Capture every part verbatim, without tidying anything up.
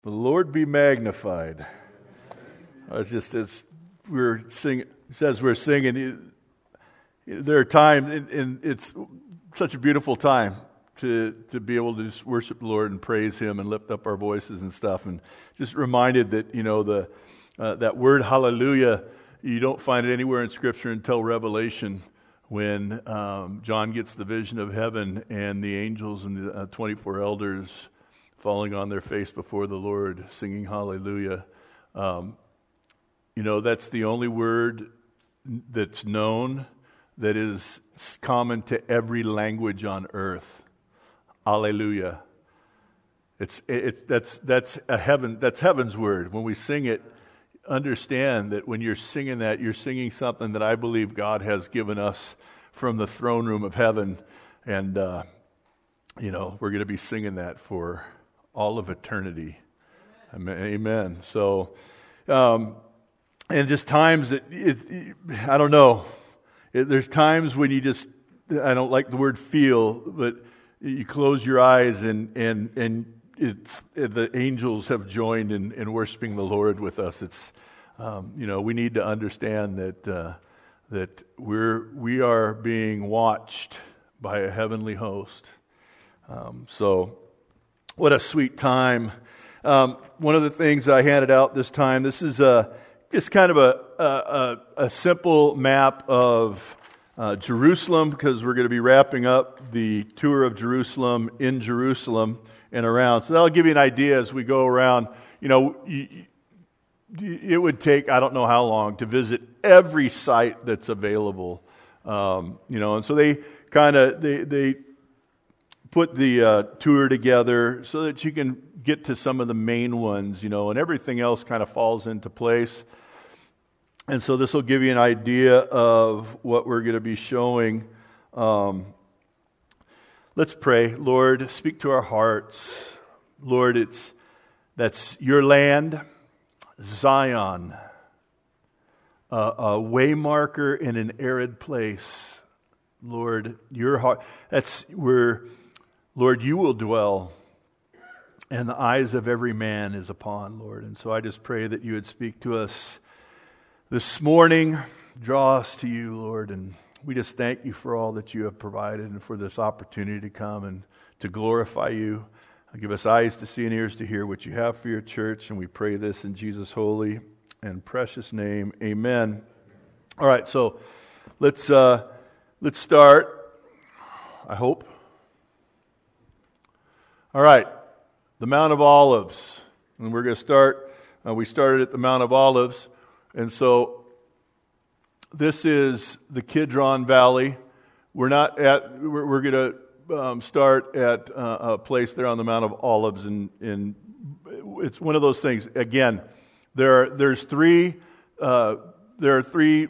The Lord be magnified. I was just as we were singing, as we're singing, there are times, and, and it's such a beautiful time to to be able to just worship the Lord and praise Him and lift up our voices and stuff. And just reminded that you know the uh, that word hallelujah, you don't find it anywhere in Scripture until Revelation, when um, John gets the vision of heaven and the angels and the uh, twenty-four elders falling on their face before the Lord, singing hallelujah. Um, you know, that's the only word that's known that is common to every language on earth. Hallelujah. It's it's that's that's a heaven that's heaven's word. When we sing it, understand that when you're singing that, you're singing something that I believe God has given us from the throne room of heaven, and uh, you know we're going to be singing that for all of eternity. Amen. Amen. So, um, and just times that it, it, I don't know. It, there's times when you just, I don't like the word feel, but you close your eyes and and and it's the angels have joined in, in worshiping the Lord with us. It's um, you know we need to understand that uh, that we're we are being watched by a heavenly host. Um, so. What a sweet time. Um, one of the things I handed out this time, this is a, it's kind of a, a, a simple map of uh, Jerusalem, because we're going to be wrapping up the tour of Jerusalem in Jerusalem and around. So that'll give you an idea as we go around. You know, you, you, it would take, I don't know how long, to visit every site that's available. Um, you know, and so they kind of, they, they, put the uh, tour together so that you can get to some of the main ones, you know, and everything else kind of falls into place. And so this will give you an idea of what we're going to be showing. Um, let's pray. Lord, speak to our hearts. Lord, it's that's your land, Zion, a, a waymarker in an arid place. Lord, your heart, that's where Lord, you will dwell, and the eyes of every man is upon, Lord. And so I just pray that you would speak to us this morning, draw us to you, Lord. And we just thank you for all that you have provided and for this opportunity to come and to glorify you. Give us eyes to see and ears to hear what you have for your church. And we pray this in Jesus' holy and precious name. Amen. All right, so let's uh, let's start, I hope. All right, the Mount of Olives, and we're going to start, uh, we started at the Mount of Olives, and so this is the Kidron Valley. We're not at, we're, we're going to um, start at uh, a place there on the Mount of Olives, and, and it's one of those things, again, there are, there's three, uh, there are three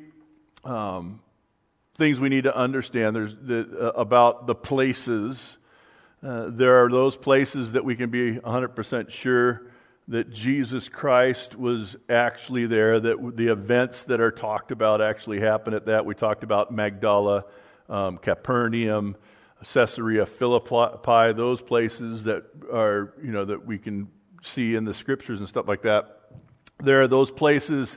um, things we need to understand. There's the, uh, about the places. Uh, there are those places that we can be one hundred percent sure that Jesus Christ was actually there, that the events that are talked about actually happened at that. We talked about Magdala, um, Capernaum, Caesarea Philippi, those places that are, you know, that we can see in the Scriptures and stuff like that. There are those places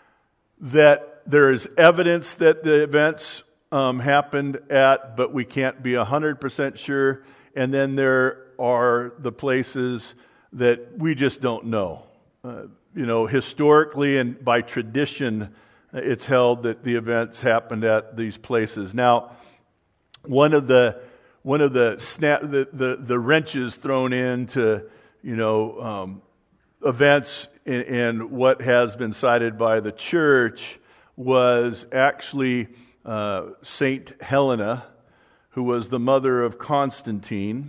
that there is evidence that the events um, happened at, but we can't be one hundred percent sure. And then there are the places that we just don't know. Uh, you know, historically and by tradition, it's held that the events happened at these places. Now, one of the one of the snap the the, the wrenches thrown into you know um, events in, in what has been cited by the church was actually uh, Saint Helena, who was the mother of Constantine.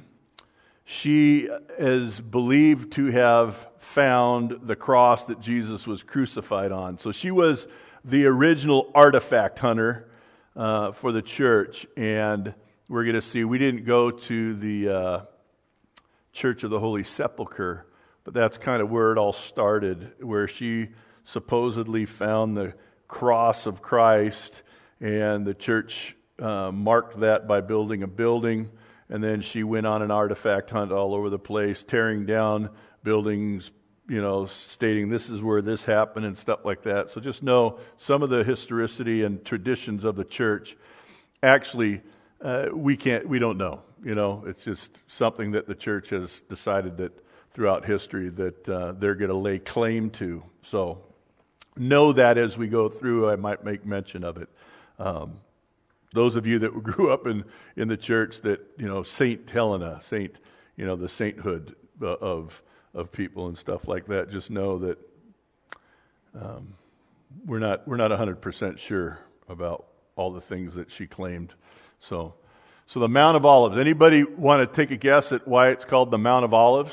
She is believed to have found the cross that Jesus was crucified on. So she was the original artifact hunter uh, for the church. And we're going to see, we didn't go to the uh, Church of the Holy Sepulchre, but that's kind of where it all started, where she supposedly found the cross of Christ, and the church Uh, marked that by building a building, and then she went on an artifact hunt all over the place, tearing down buildings, you know, stating this is where this happened and stuff like that. So just know some of the historicity and traditions of the church, actually, uh, we can't, we don't know. You know, it's just something that the church has decided that throughout history that uh, they're going to lay claim to. So know that as we go through, I might make mention of it. Um, those of you that grew up in, in the church that, you know, Saint Helena, Saint, you know, the sainthood of of people and stuff like that, just know that um, we're not we're not one hundred percent sure about all the things that she claimed. So, so the Mount of Olives. Anybody want to take a guess at why it's called the Mount of Olives?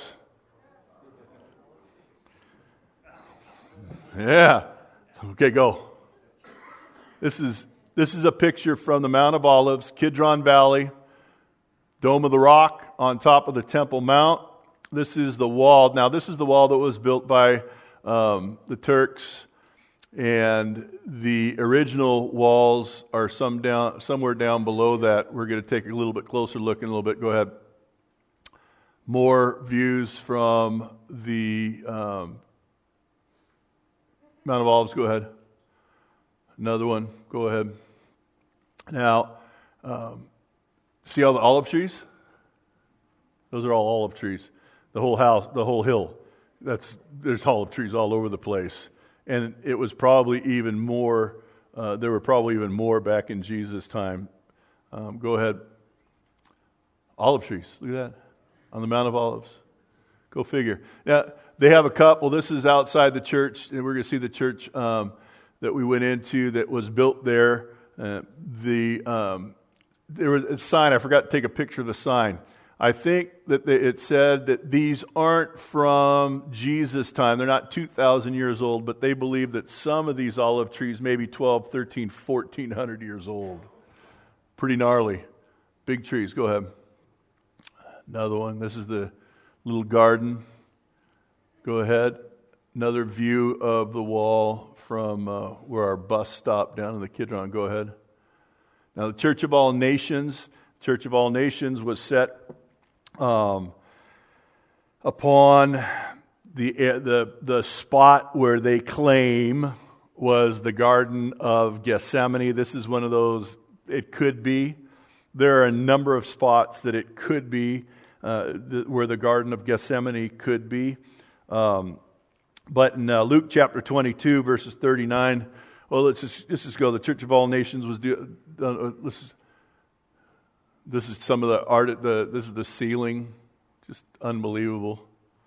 Yeah. Okay, go. This is this is a picture from the Mount of Olives, Kidron Valley, Dome of the Rock on top of the Temple Mount. This is the wall. Now, this is the wall that was built by um, the Turks, and the original walls are some down somewhere down below that. We're going to take a little bit closer look in a little bit. Go ahead. More views from the um, Mount of Olives. Go ahead. Another one. Go ahead. Now, um, see all the olive trees? Those are all olive trees. The whole house, the whole hill. That's there's olive trees all over the place, and it was probably even more. Uh, there were probably even more back in Jesus' time. Um, go ahead. Olive trees. Look at that on the Mount of Olives. Go figure. Now they have a cup. Well, this is outside the church, and we're going to see the church um, that we went into that was built there. Uh, the um, there was a sign. I forgot to take a picture of the sign. I think that it said that these aren't from Jesus' time. They're not two thousand years old, but they believe that some of these olive trees may be twelve, thirteen, fourteen hundred years old. Pretty gnarly. Big trees. Go ahead. Another one. This is the little garden. Go ahead. Another view of the wall from uh, where our bus stopped down in the Kidron. Go ahead. Now, the Church of All Nations. Church of All Nations was set Um, upon the the the spot where they claim was the Garden of Gethsemane. This is one of those, it could be. There are a number of spots that it could be, uh, th- where the Garden of Gethsemane could be. Um, but in uh, Luke chapter twenty-two, verses thirty-nine, well, let's just, let's just go. The Church of All Nations was, do, uh, this is, This is some of the art. The this is the ceiling, just unbelievable.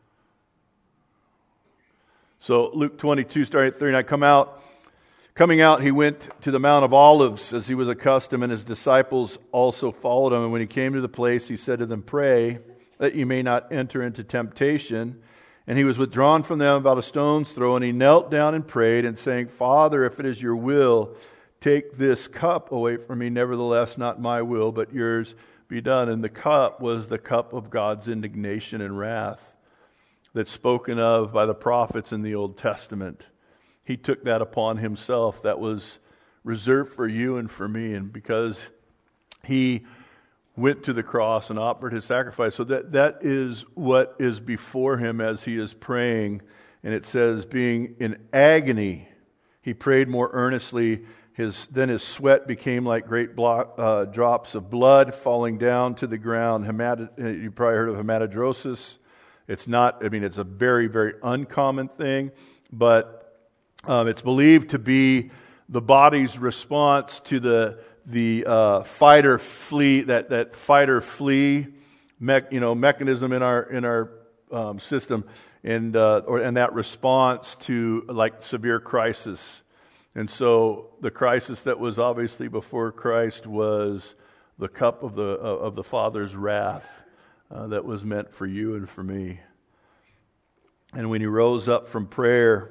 So Luke twenty-two, starting at thirty-nine. Come out, coming out, he went to the Mount of Olives as he was accustomed, and his disciples also followed him. And when he came to the place, he said to them, "Pray that you may not enter into temptation." And he was withdrawn from them about a stone's throw, and he knelt down and prayed, and saying, "Father, if it is your will, take this cup away from me. Nevertheless, not my will, but yours be done." And the cup was the cup of God's indignation and wrath that's spoken of by the prophets in the Old Testament. He took that upon himself. That was reserved for you and for me. And because he went to the cross and offered his sacrifice, so that, that is what is before him as he is praying. And it says, being in agony, he prayed more earnestly. His, then his sweat became like great block, uh, drops of blood falling down to the ground. Hematid, you probably heard of hematidrosis. It's not, I mean, it's a very, very uncommon thing, but um, it's believed to be the body's response to the the uh, fight or flee, that, that fight or flee me, you know, mechanism in our in our um, system, and uh, or and that response to like severe crisis. And so the crisis that was obviously before Christ was the cup of the of the Father's wrath uh, that was meant for you and for me. And when he rose up from prayer,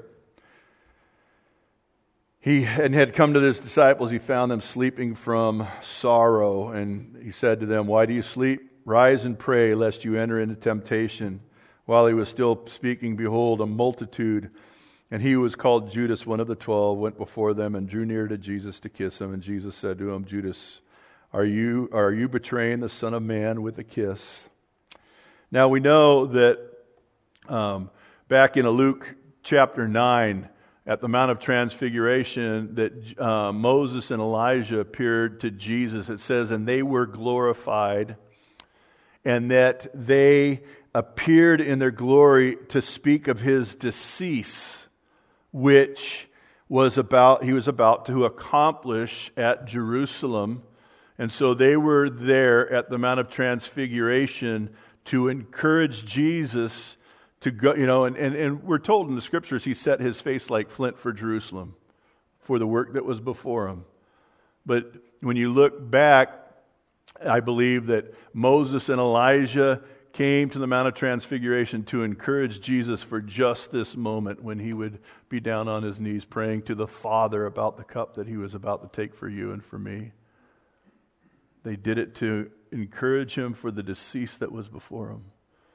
he and had come to his disciples, he found them sleeping from sorrow. And he said to them, "Why do you sleep? Rise and pray, lest you enter into temptation." While he was still speaking, behold, a multitude, and he who was called Judas, one of the twelve, went before them and drew near to Jesus to kiss him. And Jesus said to him, "Judas, are you are you betraying the Son of Man with a kiss?" Now we know that um, back in Luke chapter nine, at the Mount of Transfiguration, that uh, Moses and Elijah appeared to Jesus. It says, and they were glorified, and that they appeared in their glory to speak of his decease, which was about he was about to accomplish at Jerusalem. And so they were there at the Mount of Transfiguration to encourage Jesus to go, you know, and, and, and we're told in the scriptures he set his face like flint for Jerusalem, for the work that was before him. But when you look back, I believe that Moses and Elijah came to the Mount of Transfiguration to encourage Jesus for just this moment when he would be down on his knees praying to the Father about the cup that he was about to take for you and for me. They did it to encourage him for the decease that was before him.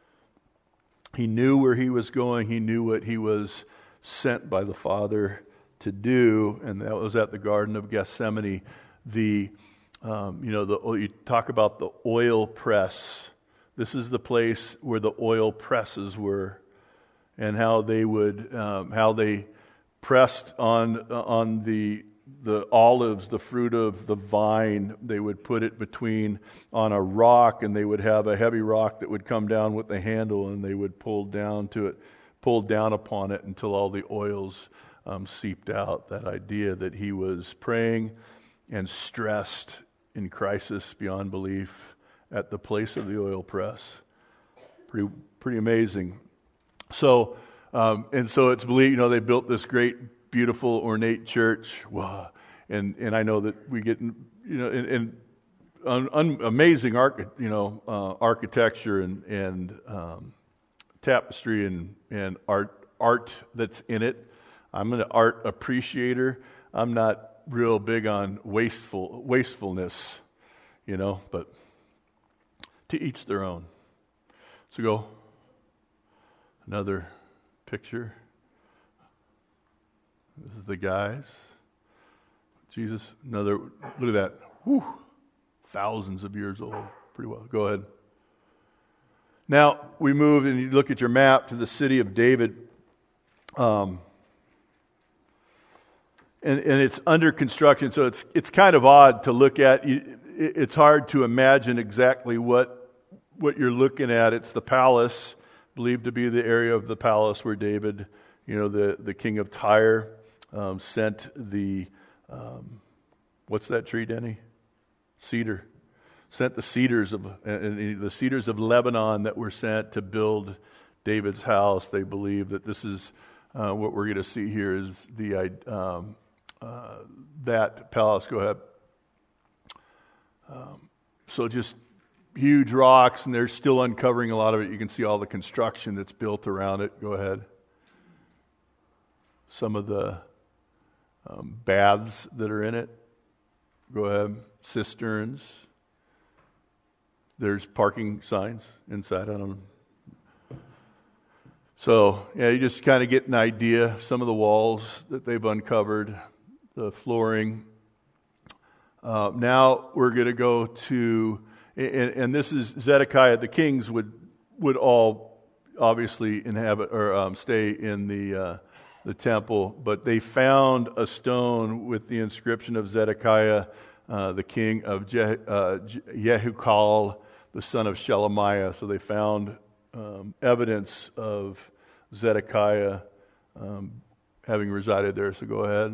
He knew where he was going. He knew what he was sent by the Father to do, and that was at the Garden of Gethsemane. The, um, you know, the you talk about the oil press. This is the place where the oil presses were, and how they would, um, how they pressed on on the the olives, the fruit of the vine. They would put it between on a rock, and they would have a heavy rock that would come down with the handle, and they would pull down to it, pull down upon it until all the oils um, seeped out. That idea that he was praying and stressed in crisis beyond belief at the place of the oil press. Pretty, pretty amazing. So, um, and so it's believed, you know, they built this great, beautiful, ornate church. Wow. And and I know that we get, you know, and, and un, un, amazing arch, you know, uh, architecture and and um, tapestry and and art art that's in it. I'm an art appreciator. I'm not real big on wasteful wastefulness, you know, but to each their own. So go another picture. This is the guys. Jesus, another, look at that. Whew, thousands of years old. Pretty well. Go ahead. Now, we move and you look at your map to the city of David. Um, and, and it's under construction, so it's it's kind of odd to look at. It's hard to imagine exactly what what you're looking at. It's the palace, believed to be the area of the palace where David, you know, the, the king of Tyre, um, sent the, um, what's that tree, Denny? Cedar. Sent the cedars of and the cedars of Lebanon that were sent to build David's house. They believe that this is uh, what we're going to see here is the um, uh, that palace. Go ahead. Um, so just huge rocks, and they're still uncovering a lot of it. You can see all the construction that's built around it. Go ahead. Some of the um, baths that are in it. Go ahead. Cisterns. There's parking signs inside on them. So, yeah, you just kind of get an idea. Some of the walls that they've uncovered, the flooring. Uh, now we're going to go to, and, and this is Zedekiah. The kings would would all obviously inhabit or um, stay in the uh, the temple, but they found a stone with the inscription of Zedekiah, uh, the king of Je- uh, Jehukal, the son of Shelemiah. So they found um, evidence of Zedekiah um, having resided there. So go ahead.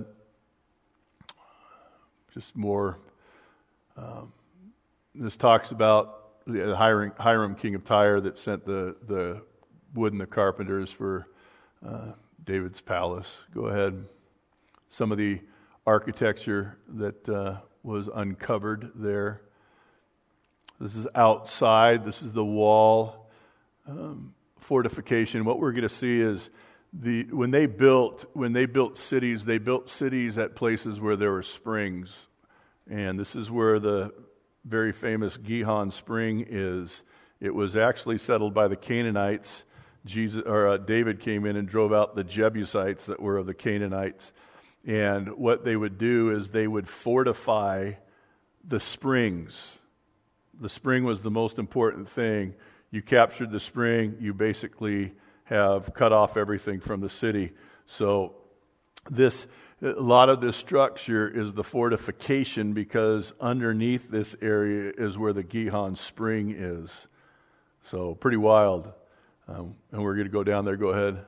Just more. Um, this talks about the Hiram, Hiram, king of Tyre, that sent the, the wood and the carpenters for uh, David's palace. Go ahead. Some of the architecture that uh, was uncovered there. This is outside. This is the wall um, fortification. What we're going to see is the when they built when they built cities, they built cities at places where there were springs, and this is where the very famous Gihon Spring is. It was actually settled by the Canaanites. Jesus or uh, David came in and drove out the Jebusites that were of the Canaanites, and what they would do is they would fortify the springs. The spring was the most important thing. You captured the spring, you basically have cut off everything from the city. So this, a lot of this structure is the fortification, because underneath this area is where the Gihon Spring is. So pretty wild. Um, and we're going to go down there. Go ahead.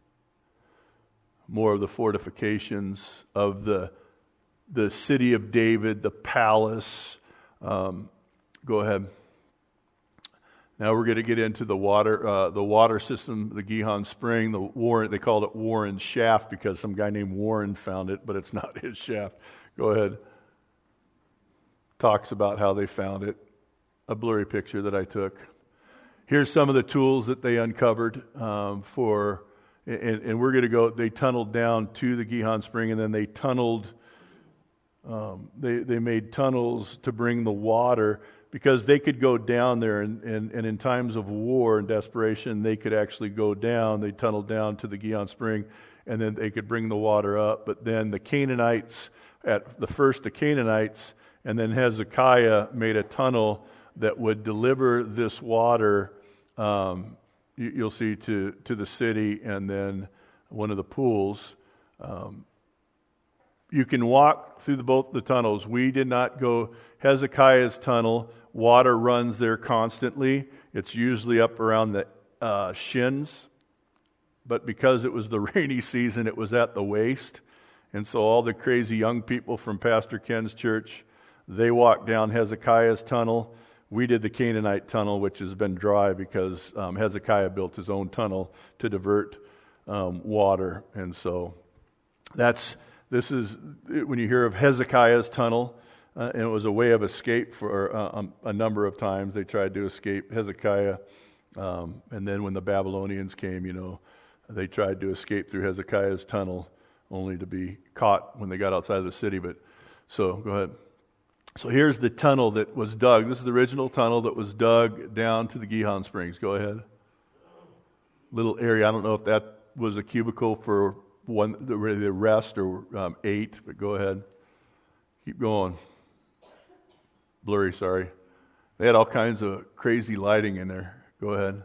More of the fortifications of the the city of David, the palace. Um, go ahead. Now we're going to get into the water, uh, the water system, the Gihon Spring, the Warren. They called it Warren Shaft because some guy named Warren found it, but it's not his shaft. Go ahead. Talks about how they found it. A blurry picture that I took. Here's some of the tools that they uncovered um, for, and, and we're going to go. They tunneled down to the Gihon Spring, and then they tunneled. Um, they they made tunnels to bring the water, because they could go down there, and, and, and in times of war and desperation, they could actually go down. They tunneled down to the Gihon Spring, and then they could bring the water up. But then the Canaanites, at the first the Canaanites, and then Hezekiah made a tunnel that would deliver this water, um, you, you'll see, to, to the city, and then one of the pools. Um, you can walk through the, both the tunnels. We did not go Hezekiah's tunnel. Water runs there constantly. It's usually up around the uh, shins, but because it was the rainy season, it was at the waist. And so all the crazy young people from Pastor Ken's church, they walked down Hezekiah's tunnel. We did the Canaanite tunnel, which has been dry because um, Hezekiah built his own tunnel to divert um, water. And so that's this is when you hear of Hezekiah's tunnel, uh, and it was a way of escape for uh, um, a number of times. They tried to escape Hezekiah, um, and then when the Babylonians came, you know, they tried to escape through Hezekiah's tunnel, only to be caught when they got outside of the city. But so go ahead. So here's the tunnel that was dug. This is the original tunnel that was dug down to the Gihon Springs. Go ahead. Little area. I don't know if that was a cubicle for one, the rest, or um, eight, but go ahead. Keep going. Blurry, sorry. They had all kinds of crazy lighting in there. Go ahead.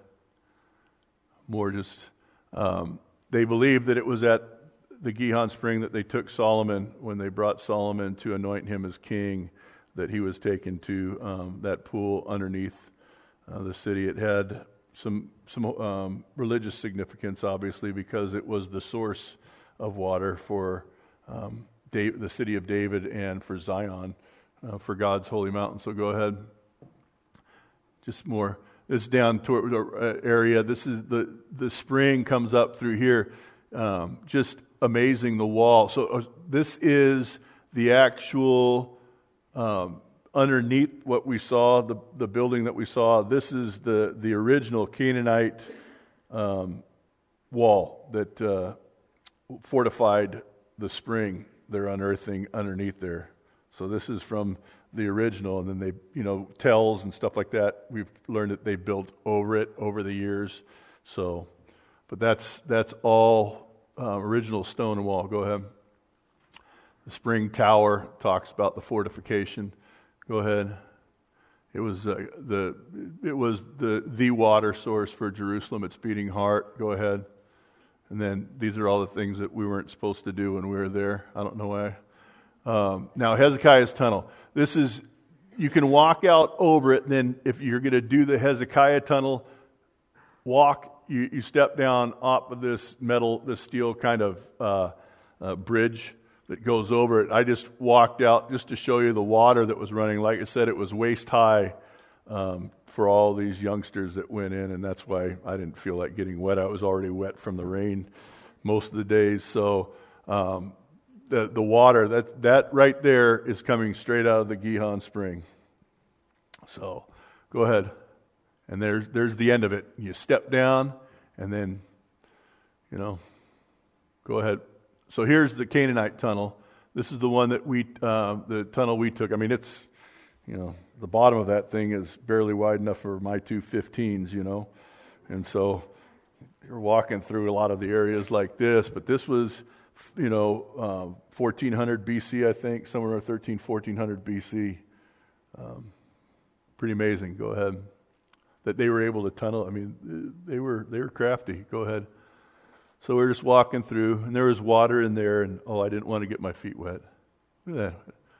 More just, um, they believed that it was at the Gihon Spring that they took Solomon, when they brought Solomon to anoint him as king, that he was taken to um, that pool underneath uh, the city. It had some some um, religious significance, obviously, because it was the source of water for um, David, the city of David, and for Zion, uh, for God's holy mountain. So go ahead. Just more. It's down toward the area. This is the the spring comes up through here. Um, just amazing, the wall. So uh, this is the actual um, underneath what we saw, the the building that we saw. This is the the original Canaanite um, wall that uh, fortified the spring they're unearthing underneath there. So this is from the original, and then they, you know, tells and stuff like that. We've learned that they built over it over the years. So, but that's that's all uh, original stone and wall. Go ahead. The spring tower talks about the fortification. Go ahead. It was uh, the it was the the water source for Jerusalem, its beating heart. Go ahead. And then these are all the things that we weren't supposed to do when we were there. I don't know why. Um, now, Hezekiah's tunnel. This is, you can walk out over it, and then if you're going to do the Hezekiah tunnel, walk, you, you step down off of this metal, this steel kind of uh, uh, bridge that goes over it. I just walked out just to show you the water that was running. Like I said, it was waist high um, for all these youngsters that went in, and that's why I didn't feel like getting wet. I was already wet from the rain most of the days. So um, the the water, that that right there is coming straight out of the Gihon Spring. So go ahead. And there's there's the end of it. You step down, and then, you know, go ahead. So here's the Canaanite tunnel. This is the one that we, uh, the tunnel we took. I mean, it's, you know, the bottom of that thing is barely wide enough for my two fifteens, you know. And so you're walking through a lot of the areas like this, but this was, you know, um, fourteen hundred B C, I think, somewhere around thirteen, fourteen hundred B C. Um, pretty amazing. Go ahead. that they were able to tunnel. I mean, they were they were crafty. Go ahead. So we're just walking through, and there was water in there, and oh, I didn't want to get my feet wet. Look at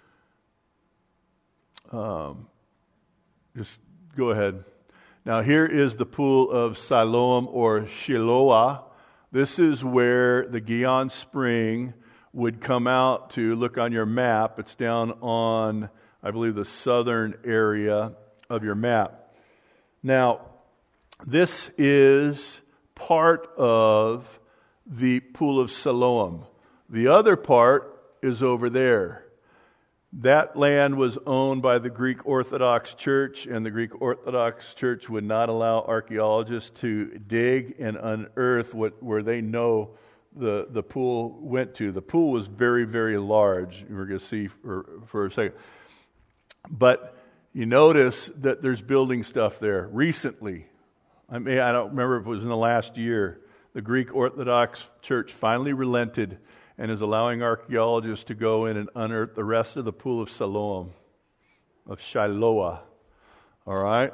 that. Um, just go ahead. Now here is the pool of Siloam or Shiloah. This is where the Gihon Spring would come out to. Look on your map. It's down on, I believe, the southern area of your map. Now, this is part of the pool of Siloam. The other part is over there. That land was owned by the Greek Orthodox Church, and the Greek Orthodox Church would not allow archaeologists to dig and unearth what where they know the, the pool went to. The pool was very, very large. We're going to see for, for a second. But you notice that there's building stuff there. Recently, I mean, I don't remember if it was in the last year, the Greek Orthodox Church finally relented and is allowing archaeologists to go in and unearth the rest of the pool of Siloam, of Shiloah. All right?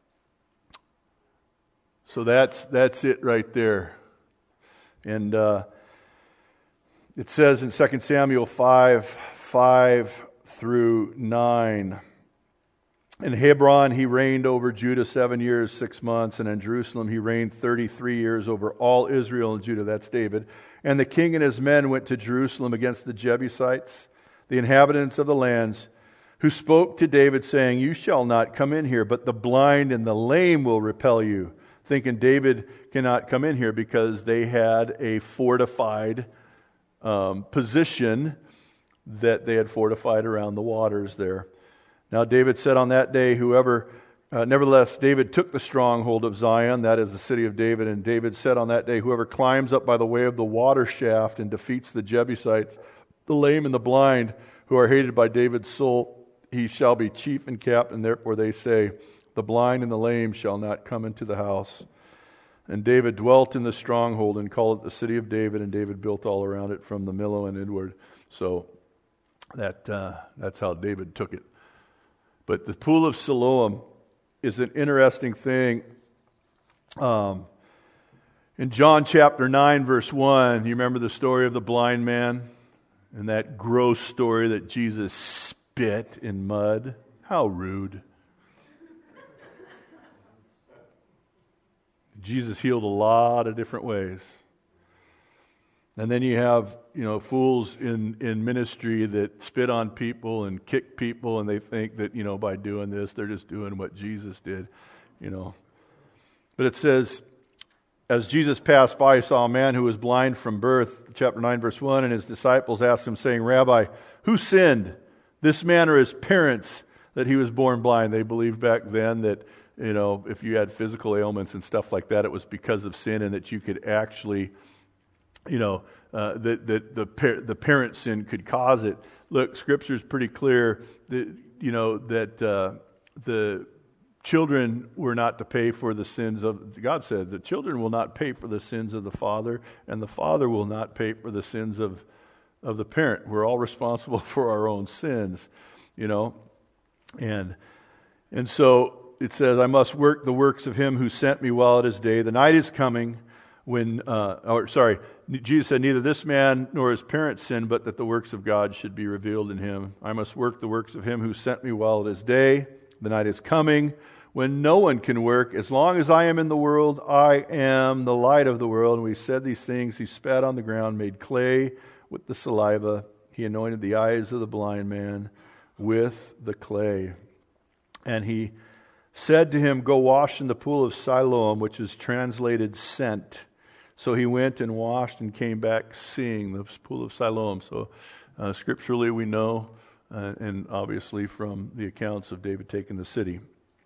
So that's that's it right there. And uh, it says in Second Samuel five, five through nine, in Hebron he reigned over Judah seven years, six months, and in Jerusalem he reigned thirty-three years over all Israel and Judah. That's David. And the king and his men went to Jerusalem against the Jebusites, the inhabitants of the lands, who spoke to David, saying, "You shall not come in here, but the blind and the lame will repel you," thinking David cannot come in here because they had a fortified um, position that they had fortified around the waters there. Now David said on that day, whoever, uh, nevertheless, David took the stronghold of Zion, that is the city of David, and David said on that day, whoever climbs up by the way of the water shaft and defeats the Jebusites, the lame and the blind, who are hated by David's soul, he shall be chief and captain. Therefore they say, the blind and the lame shall not come into the house. And David dwelt in the stronghold and called it the city of David, and David built all around it from the Millo and inward. So that uh, that's how David took it. But the pool of Siloam is an interesting thing. Um, in John chapter nine, verse one, you remember the story of the blind man? And that gross story that Jesus spit in mud? How rude. Jesus healed a lot of different ways. And then you have, you know, fools in, in ministry that spit on people and kick people, and they think that, you know, by doing this, they're just doing what Jesus did, you know. But it says, as Jesus passed by, he saw a man who was blind from birth, chapter nine, verse one, and his disciples asked him, saying, Rabbi, who sinned, this man or his parents, that he was born blind? They believed back then that, you know, if you had physical ailments and stuff like that, it was because of sin, and that you could actually... You know, uh, that that the par- the parent sin could cause it. Look, Scripture is pretty clear that, you know, that uh, the children were not to pay for the sins of, God said, the children will not pay for the sins of the father, and the father will not pay for the sins of, of the parent. We're all responsible for our own sins, you know. And and so it says, I must work the works of him who sent me while it is day. The night is coming when, uh, or sorry, Jesus said, neither this man nor his parents sinned, but that the works of God should be revealed in him. I must work the works of him who sent me while it is day. The night is coming when no one can work. As long as I am in the world, I am the light of the world. And we said these things. He spat on the ground, made clay with the saliva. He anointed the eyes of the blind man with the clay. And he said to him, go wash in the pool of Siloam, which is translated sent. So he went and washed and came back seeing the pool of Siloam. So uh, scripturally we know, uh, and obviously from the accounts of David taking the city.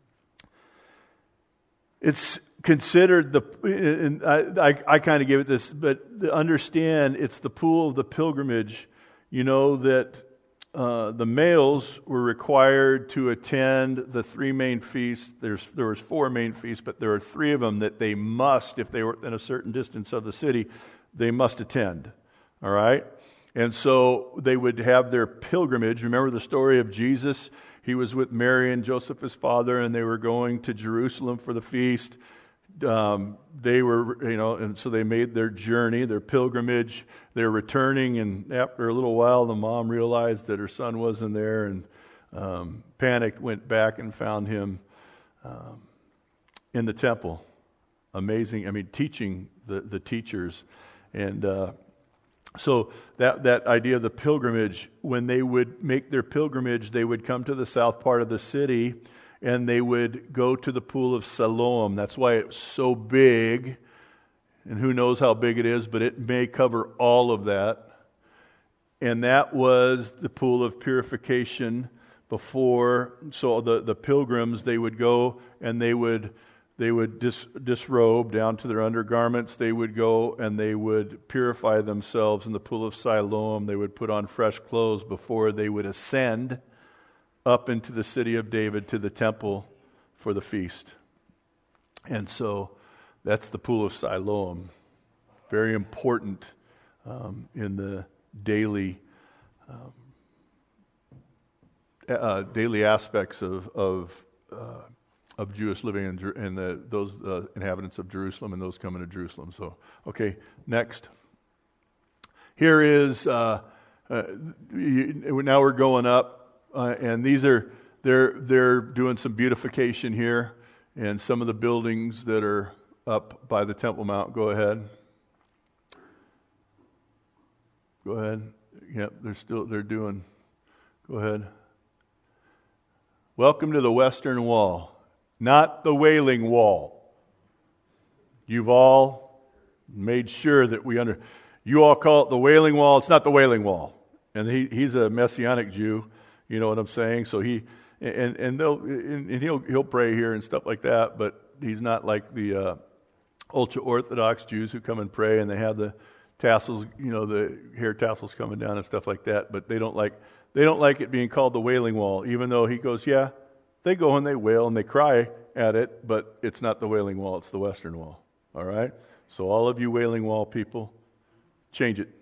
It's considered the, and I, I, I kind of give it this, but understand it's the pool of the pilgrimage. You know that uh, the males were required to attend the three main feasts. There's there was four main feasts, but there are three of them that they must, if they were in a certain distance of the city, they must attend. All right? And so they would have their pilgrimage. Remember the story of Jesus? he was with Mary and Joseph, his father, and they were going to Jerusalem for the feast. Um, they were, you know, and so they made their journey, their pilgrimage. They're returning, and after a little while, the mom realized that her son wasn't there, and um, panicked, went back and found him um, in the temple. Amazing, I mean, teaching the, the teachers. And uh, so that, that idea of the pilgrimage, when they would make their pilgrimage, they would come to the south part of the city, and they would go to the pool of Siloam. That's why it's so big, and who knows how big it is, but it may cover all of that. And that was the pool of purification before. So the, the pilgrims, they would go and they would they would dis, disrobe down to their undergarments. They would go and they would purify themselves in the pool of Siloam. They would put on fresh clothes before they would ascend up into the city of David to the temple for the feast. And so that's the pool of Siloam. Very important um, in the daily um, uh, daily aspects of of, uh, of Jewish living in, in the, those uh, inhabitants of Jerusalem and those coming to Jerusalem. So, okay, next. Here is, uh, uh, you, now we're going up. Uh, and these are, they're they're doing some beautification here, and some of the buildings that are up by the Temple Mount. Go ahead. Go ahead. Yep, they're still, they're doing, go ahead. Welcome to the Western Wall, not the Wailing Wall. You've all made sure that we under, you all call it the Wailing Wall. It's not the Wailing Wall. And he, he's a Messianic Jew. You know what I'm saying? So he and and they'll and he'll he'll pray here and stuff like that, but he's not like the uh, ultra Orthodox Jews who come and pray and they have the tassels, you know, the hair tassels coming down and stuff like that. But they don't like they don't like it being called the Wailing Wall, even though he goes, yeah, they go and they wail and they cry at it, but it's not the Wailing Wall; it's the Western Wall. All right. So all of you Wailing Wall people, change it.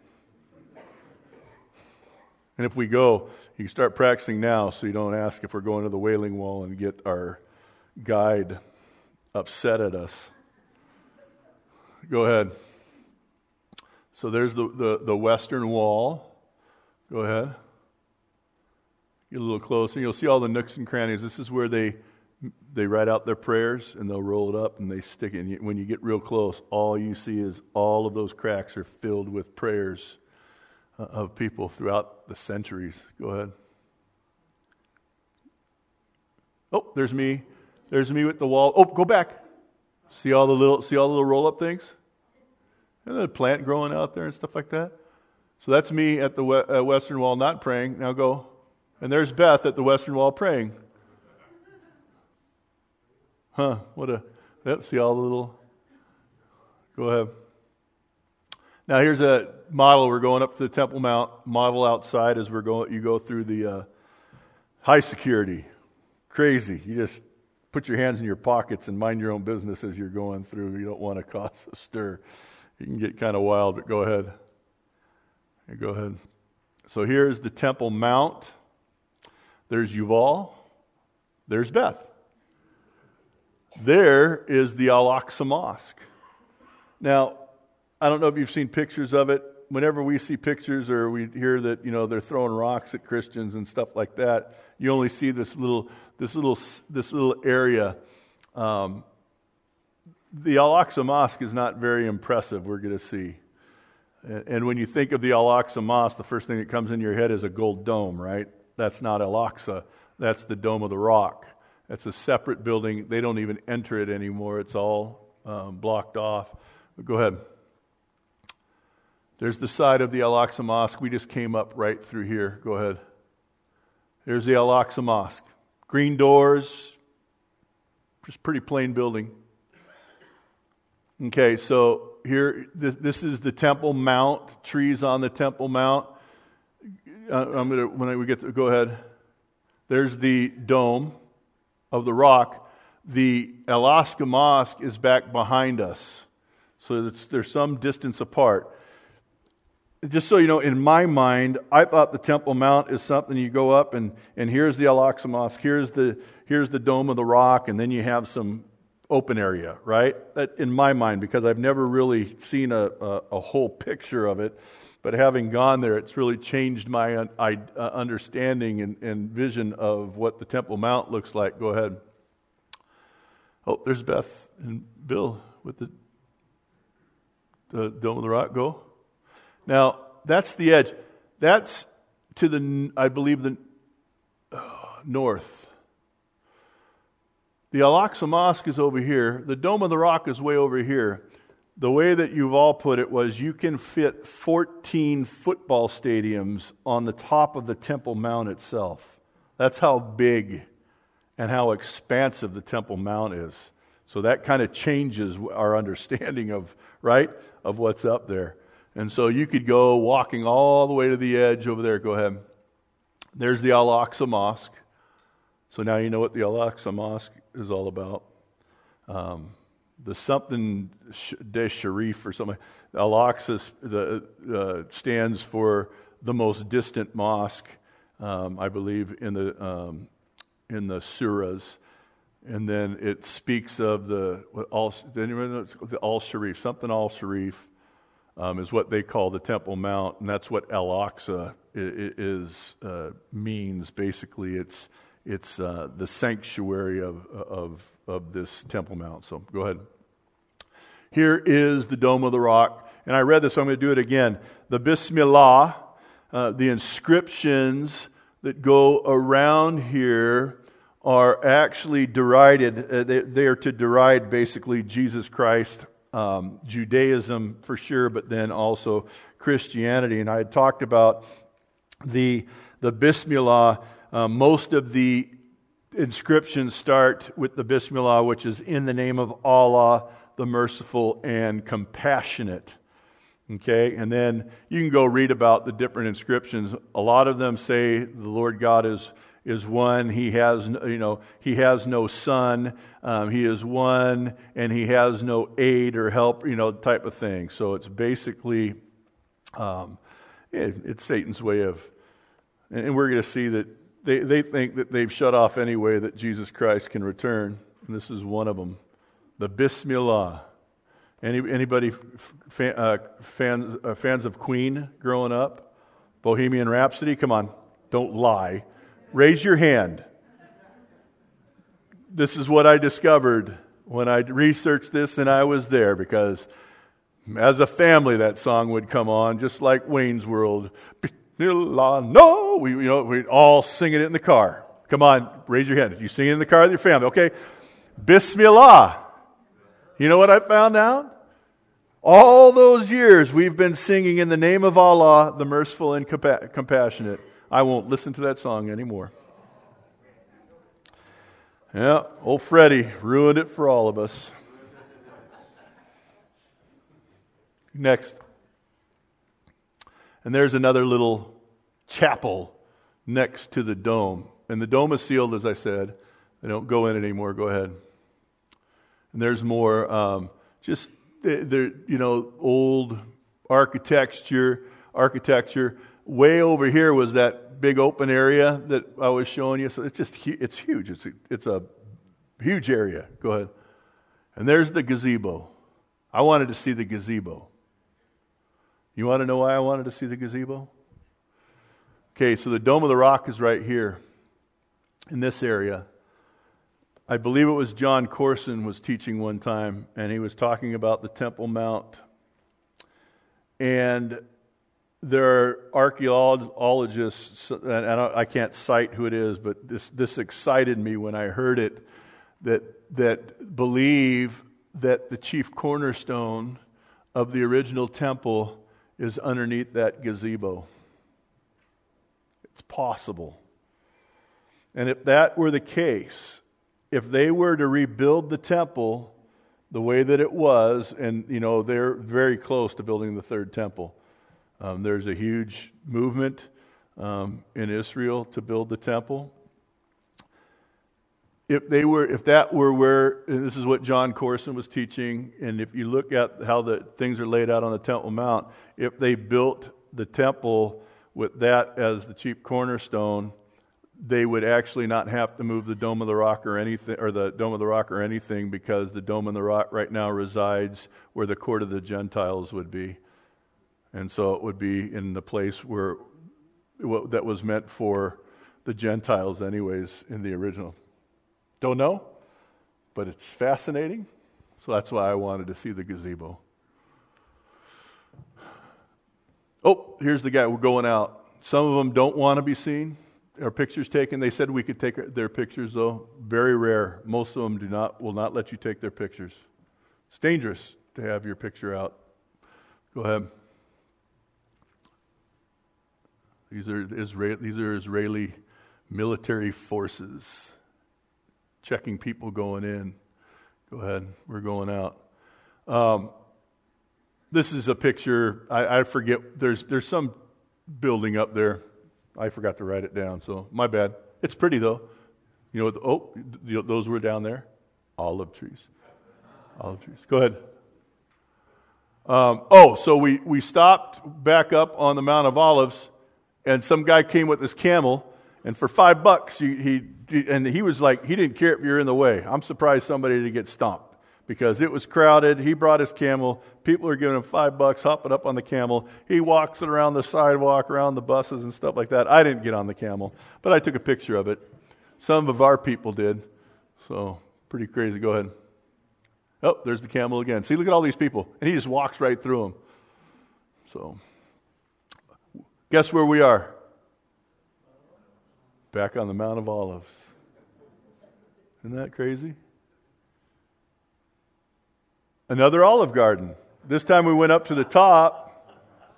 And if we go, you can start practicing now so you don't ask if we're going to the Wailing Wall and get our guide upset at us. Go ahead. So there's the, the, the Western Wall. Go ahead. Get a little closer. You'll see all the nooks and crannies. This is where they they write out their prayers and they'll roll it up and they stick it. And when you get real close, all you see is all of those cracks are filled with prayers of people throughout the centuries. Go ahead. Oh, there's me. There's me with the wall. Oh, go back. See all the little see all the little roll-up things? And the plant growing out there and stuff like that. So that's me at the uh, Western Wall not praying. Now go. And there's Beth at the Western Wall praying. Huh, what a... Yep, see all the little... Go ahead. Now here's a model. We're going up to the Temple Mount. Model outside as we're going. You go through the uh, high security. Crazy. You just put your hands in your pockets and mind your own business as you're going through. You don't want to cause a stir. You can get kind of wild, but go ahead. Go ahead. So here's the Temple Mount. There's Yuval. There's Beth. There is the Al-Aqsa Mosque. Now, I don't know if you've seen pictures of it. Whenever we see pictures or we hear that, you know, they're throwing rocks at Christians and stuff like that, you only see this little, this little, this little area. Um, the Al-Aqsa Mosque is not very impressive. We're going to see, and, and when you think of the Al-Aqsa Mosque, the first thing that comes in your head is a gold dome, right? That's not Al-Aqsa. That's the Dome of the Rock. That's a separate building. They don't even enter it anymore. It's all um, blocked off. But go ahead. There's the side of the Al-Aqsa Mosque. We just came up right through here. Go ahead. There's the Al-Aqsa Mosque. Green doors. Just pretty plain building. Okay, so here, this, this is the Temple Mount. Trees on the Temple Mount. Uh, I'm gonna when we get to go ahead. There's the dome of the rock. The Al-Aqsa Mosque is back behind us, so it's, there's some distance apart. just so you know, in my mind, I thought the Temple Mount is something you go up and, and here's the Al-Aqsa Mosque, here's the here's the Dome of the Rock, and then you have some open area, right? That in my mind, because I've never really seen a, a, a whole picture of it, but having gone there, it's really changed my uh, understanding and, and vision of what the Temple Mount looks like. Go ahead. Oh, there's Beth and Bill with the, the Dome of the Rock. Go. Now, that's the edge. That's to the, I believe, the uh, north. The Al-Aqsa Mosque is over here. The Dome of the Rock is way over here. The way that you've all put it was you can fit fourteen football stadiums on the top of the Temple Mount itself. That's how big and how expansive the Temple Mount is. So that kind of changes our understanding of, right, of what's up there. And so you could go walking all the way to the edge over there. Go ahead. There's the Al-Aqsa Mosque. So now you know what the Al-Aqsa Mosque is all about. Um, the something de Sharif or something. Al-Aqsa the, uh, stands for the most distant mosque, um, I believe, in the um, in the surahs. And then it speaks of the what, all anyone know, the Al-Sharif, something Al-Sharif. Um, is what they call the Temple Mount, and that's what Al-Aqsa is uh, means. Basically, it's it's uh, the sanctuary of of of this Temple Mount. So go ahead. Here is the Dome of the Rock, and I read this. So I'm going to do it again. The Bismillah, uh, the inscriptions that go around here are actually derided. Uh, they, they are to deride basically Jesus Christ. Um, Judaism for sure, but then also Christianity. And I had talked about the the Bismillah. Uh, most of the inscriptions start with the Bismillah, which is in the name of Allah, the merciful and compassionate. Okay, and then you can go read about the different inscriptions. A lot of them say the Lord God is is one. He has, you know, he has no son. Um, he is one, and he has no aid or help, you know, type of thing. So it's basically, um, it, it's Satan's way of, and we're going to see that they, they think that they've shut off any way that Jesus Christ can return. And this is one of them, the Bismillah. Any anybody fan, uh, fans uh, fans of Queen growing up? Bohemian Rhapsody? Come on, don't lie. Raise your hand. This is what I discovered when I researched this and I was there, because as a family that song would come on, just like Wayne's World. Bismillah, no, we you know we'd all sing it in the car. Come on, raise your hand. If you sing it in the car with your family, okay? Bismillah. You know what I found out? All those years we've been singing in the name of Allah, the merciful and compa- compassionate. I won't listen to that song anymore. Yeah, old Freddie ruined it for all of us. Next. And there's another little chapel next to the dome. And the dome is sealed, as I said. They don't go in anymore. Go ahead. And there's more, um, just, there, you know, old architecture, architecture. Way over here was that big open area that I was showing you. So it's just, it's huge. It's a, it's a huge area. Go ahead. And there's the gazebo. I wanted to see the gazebo. You want to know why I wanted to see the gazebo? Okay, so the Dome of the Rock is right here in this area. I believe it was John Corson was teaching one time, and he was talking about the Temple Mount. And there are archaeologists, and I can't cite who it is, but this, this excited me when I heard it, that that believe that the chief cornerstone of the original temple is underneath that gazebo. It's possible. And if that were the case, if they were to rebuild the temple the way that it was, and you know they're very close to building the third temple. Um, there's a huge movement um, in Israel to build the temple. If they were, if that were where, and this is what John Corson was teaching, and if you look at how the things are laid out on the Temple Mount, if they built the temple with that as the chief cornerstone, they would actually not have to move the Dome of the Rock or anything, or the Dome of the Rock or anything, because the Dome of the Rock right now resides where the court of the Gentiles would be. And so it would be in the place where that was meant for the Gentiles anyways in the original. Don't know, but it's fascinating. So that's why I wanted to see the gazebo. Oh, here's the guy. We're going out. Some of them don't want to be seen or pictures taken. They said we could take their pictures, though. Very rare. Most of them do not will not let you take their pictures. It's dangerous to have your picture out. Go ahead. These are Israel, these are Israeli military forces checking people going in. Go ahead. We're going out. Um, this is a picture. I, I forget. There's there's some building up there. I forgot to write it down, so my bad. It's pretty though. You know what? The, oh, you know, those were down there. Olive trees. Olive trees. Go ahead. Um, oh, so we we stopped back up on the Mount of Olives. And some guy came with his camel, and for five bucks, he, he and he was like, he didn't care if you're in the way. I'm surprised somebody didn't get stomped because it was crowded. He brought his camel. People are giving him five bucks, hopping up on the camel. He walks it around the sidewalk, around the buses and stuff like that. I didn't get on the camel, but I took a picture of it. Some of our people did, so pretty crazy. Go ahead. Oh, there's the camel again. See, look at all these people, and he just walks right through them. So. Guess where we are? Back on the Mount of Olives. Isn't that crazy? Another olive garden. This time we went up to the top.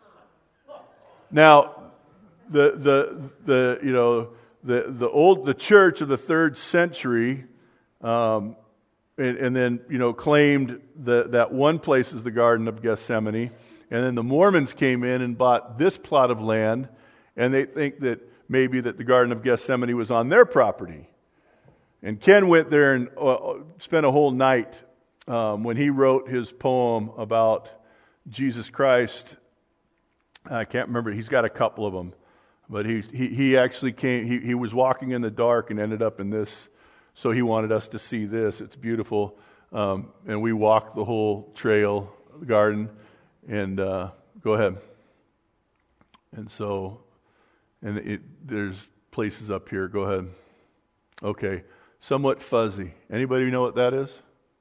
Now, the the the you know the the old the church of the third century, um, and, and then you know claimed that that one place is the Garden of Gethsemane. And then the Mormons came in and bought this plot of land, and they think that maybe that the Garden of Gethsemane was on their property. And Ken went there and uh, spent a whole night um, when he wrote his poem about Jesus Christ. I can't remember. He's got a couple of them. But he he, he actually came, he, he was walking in the dark and ended up in this. So he wanted us to see this. It's beautiful. Um, and we walked the whole trail, the garden. And uh, go ahead. And so, and it, there's places up here. Go ahead. Okay. Somewhat fuzzy. Anybody know what that is?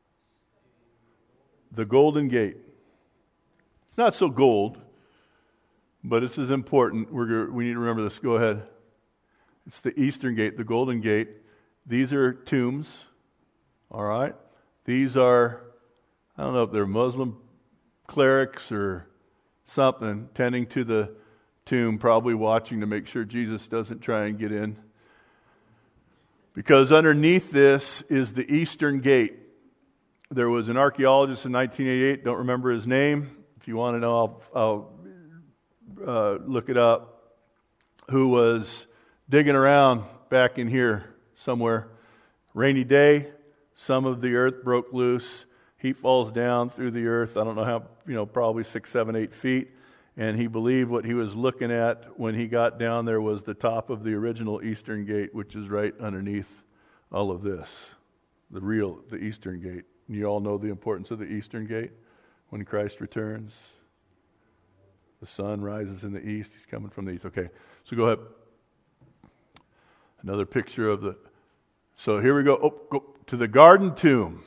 The Golden Gate. It's not so gold, but it's as important. We're we need to remember this. Go ahead. It's the Eastern Gate, the Golden Gate. These are tombs. All right. These are, I don't know if they're Muslim clerics or something tending to the tomb, probably watching to make sure Jesus doesn't try and get in. Because underneath this is the Eastern Gate. There was an archaeologist in nineteen eighty-eight, don't remember his name. If you want to know, I'll, I'll uh, look it up, who was digging around back in here somewhere. Rainy day, some of the earth broke loose. He falls down through the earth, I don't know how, you know, probably six, seven, eight feet. And he believed what he was looking at when he got down there was the top of the original Eastern Gate, which is right underneath all of this. The real, the Eastern Gate. And you all know the importance of the Eastern Gate when Christ returns. The sun rises in the east. He's coming from the east. Okay, so go ahead. Another picture of the... So here we go. Oh, go to the Garden Tomb.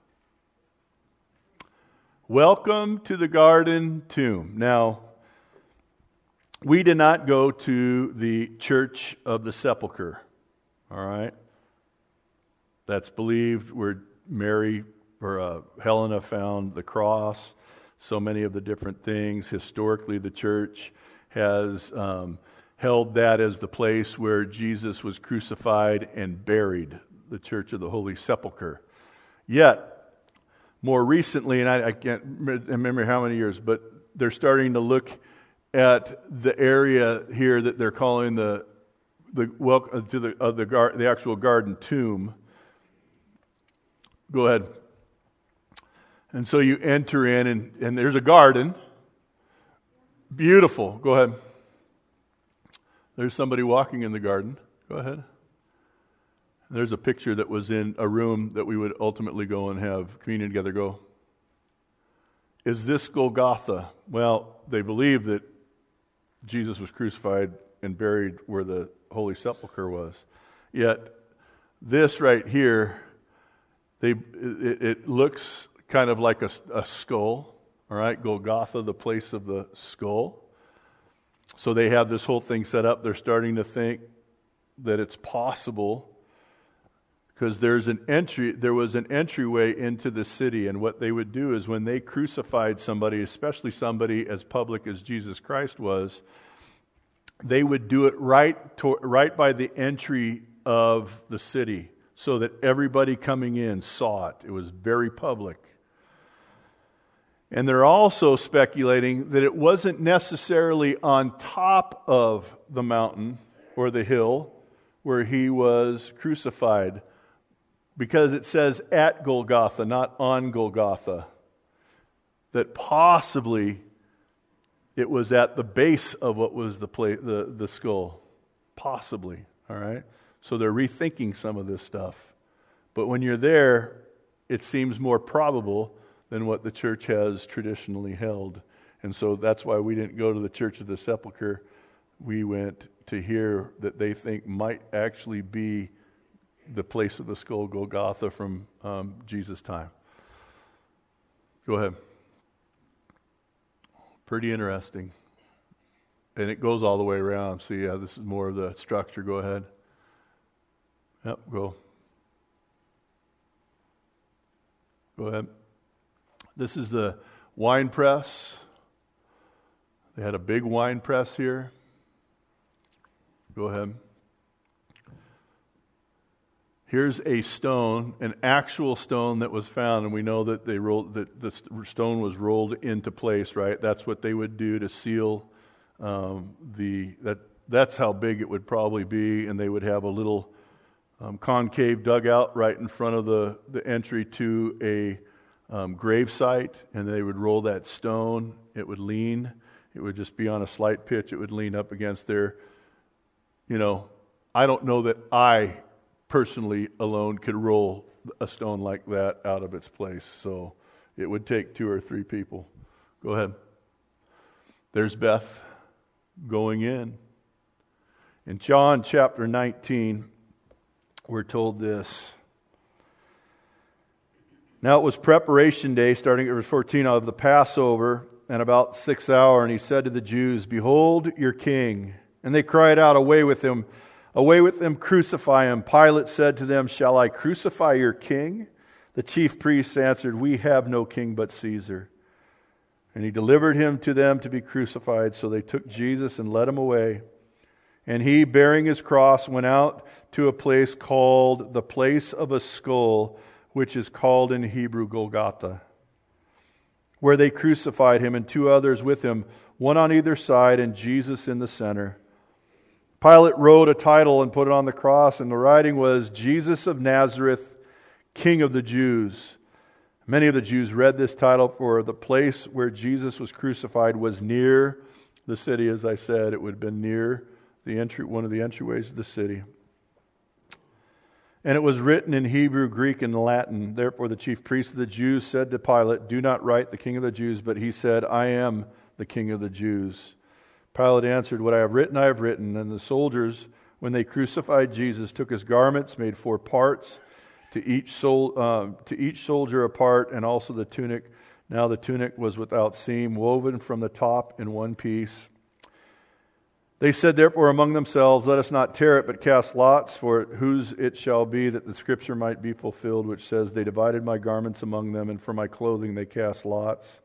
Welcome to the Garden Tomb. Now, we did not go to the Church of the Sepulchre, all right? That's believed where Mary or uh, Helena found the cross, so many of the different things. Historically, the church has um, held that as the place where Jesus was crucified and buried, the Church of the Holy Sepulchre. Yet, more recently, and I, I can't remember how many years, but they're starting to look at the area here that they're calling the the welcome to the uh, the gar, the actual Garden Tomb. Go ahead. And so you enter in, and, and there's a garden, beautiful. Go ahead. There's somebody walking in the garden. Go ahead. There's a picture that was in a room that we would ultimately go and have communion together. Go. Is this Golgotha? Well, they believe that Jesus was crucified and buried where the Holy Sepulchre was. Yet, this right here, they it, it looks kind of like a, a skull. All right, Golgotha, the place of the skull. So they have this whole thing set up. They're starting to think that it's possible because there's an entry. There was an entryway into the city, and what they would do is when they crucified somebody, especially somebody as public as Jesus Christ was, they would do it right to, right by the entry of the city, so that everybody coming in saw it. It was very public. And they're also speculating that it wasn't necessarily on top of the mountain or the hill where he was crucified, because it says at Golgotha, not on Golgotha. That possibly it was at the base of what was the pla- the, the skull. Possibly, all right? So they're rethinking some of this stuff. But when you're there, it seems more probable than what the church has traditionally held. And so that's why we didn't go to the Church of the Sepulchre. We went to hear that they think might actually be the place of the skull, Golgotha, from um, Jesus' time. Go ahead. Pretty interesting. And it goes all the way around. See, yeah, this is more of the structure. Go ahead. Yep, go. Go ahead. This is the wine press. They had a big wine press here. Go ahead. Here's a stone, an actual stone that was found, and we know that they rolled that the stone was rolled into place. Right, that's what they would do to seal um, the that. That's how big it would probably be, and they would have a little um, concave dugout right in front of the the entry to a um, grave site, and they would roll that stone. It would lean. It would just be on a slight pitch. It would lean up against there. You know, I don't know that I personally alone could roll a stone like that out of its place. So it would take two or three people. Go ahead. There's Beth going in. In John chapter nineteen, we're told this. Now it was preparation day, starting at verse fourteen, of the Passover, and about sixth hour, and he said to the Jews, "Behold your king." And they cried out, "Away with him! Away with him, crucify him." Pilate said to them, "Shall I crucify your king?" The chief priests answered, "We have no king but Caesar." And he delivered him to them to be crucified. So they took Jesus and led him away. And he, bearing his cross, went out to a place called the Place of a Skull, which is called in Hebrew Golgotha, where they crucified him and two others with him, one on either side and Jesus in the center. Pilate wrote a title and put it on the cross, and the writing was, "Jesus of Nazareth, King of the Jews." Many of the Jews read this title, for the place where Jesus was crucified was near the city. As I said, it would have been near the entry, one of the entryways of the city. And it was written in Hebrew, Greek, and Latin. Therefore the chief priests of the Jews said to Pilate, "Do not write the King of the Jews," but he said, "I am the King of the Jews." Pilate answered, "What I have written, I have written." And the soldiers, when they crucified Jesus, took his garments, made four parts, to each sol- uh, to each soldier a part, and also the tunic. Now the tunic was without seam, woven from the top in one piece. They said therefore among themselves, "Let us not tear it, but cast lots for it, whose it shall be, that the scripture might be fulfilled, which says, 'They divided my garments among them, and for my clothing they cast lots.'"